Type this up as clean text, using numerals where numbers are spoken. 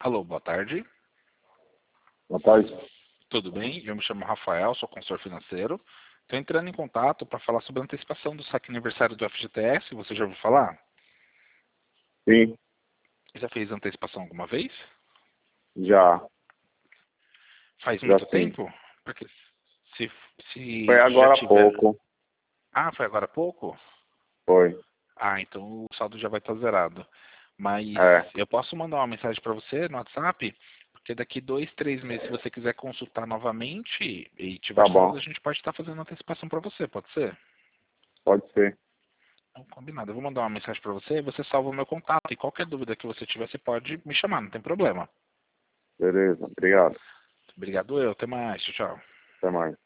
Alô, boa tarde. Boa tarde. Tudo bem? Eu me chamo Rafael, sou consultor financeiro. Estou entrando em contato para falar sobre a antecipação do saque aniversário do FGTS. Você já ouviu falar? Sim, Já fez antecipação alguma vez? já, Faz já muito sim. tempo? Porque se, Foi se já agora há tiver... pouco. Ah, foi agora há pouco? Foi. Ah, então o saldo já vai estar zerado. Mas É, eu posso mandar uma mensagem para você no WhatsApp? Porque daqui 2, 3 meses, se você quiser consultar novamente e tiver tá saldo, bom. a gente pode estar fazendo antecipação para você, pode ser? Pode ser. Então, combinado. Eu vou mandar uma mensagem para você, você salva o meu contato e qualquer dúvida que você tiver, você pode me chamar, não tem problema. Beleza. Obrigado. Obrigado eu, até mais, tchau, tchau. Até mais.